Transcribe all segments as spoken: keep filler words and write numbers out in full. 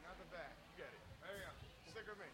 Not the back. You get it. There you go. Stick with me.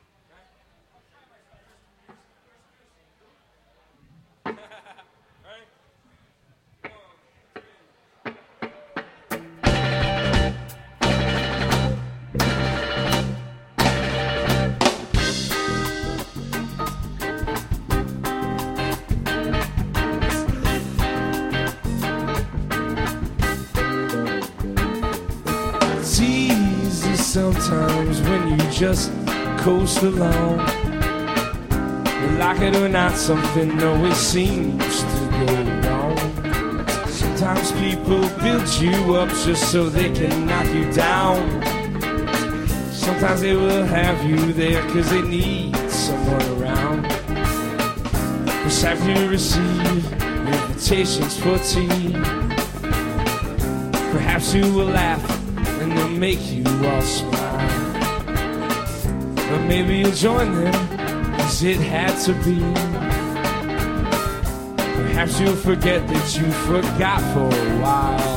Sometimes when you just coast along, like it or not, something always seems to go wrong. Sometimes people build you up just so they can knock you down. Sometimes they will have you there cause they need someone around. Perhaps have you received invitations for tea? Perhaps you will laugh and they'll make you all smile. Or maybe you'll join them, cause it had to be. Perhaps you'll forget that you forgot for a while.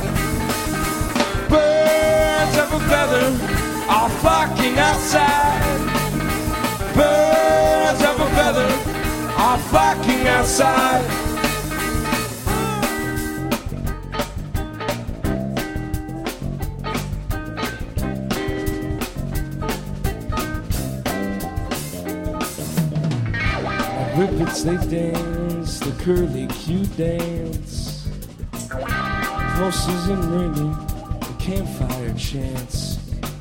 Birds of a feather are flocking outside. Birds of a feather are flocking outside. Whippets they dance, the curly Q dance. Pulses and ringing, the campfire chants.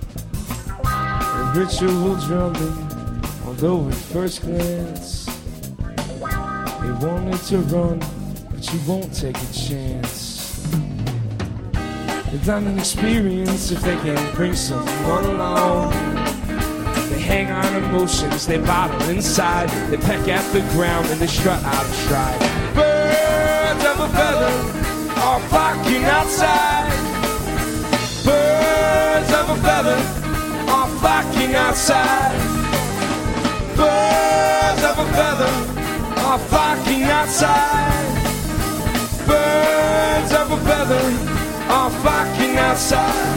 A ritual drumming, although at first glance they wanted to run, but you won't take a chance. They've done an experience if they can bring someone along. They hang on emotions, they bottle inside. They peck at the ground and they strut out of stride. Birds of a feather are flocking outside. Birds of a feather are flocking outside. Birds of a feather are flocking outside. Birds of a feather are flocking outside.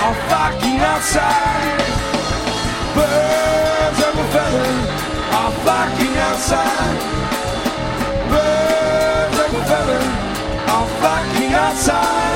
are flocking outside. Birds of a feather are flocking outside. Birds of a feather are flocking outside.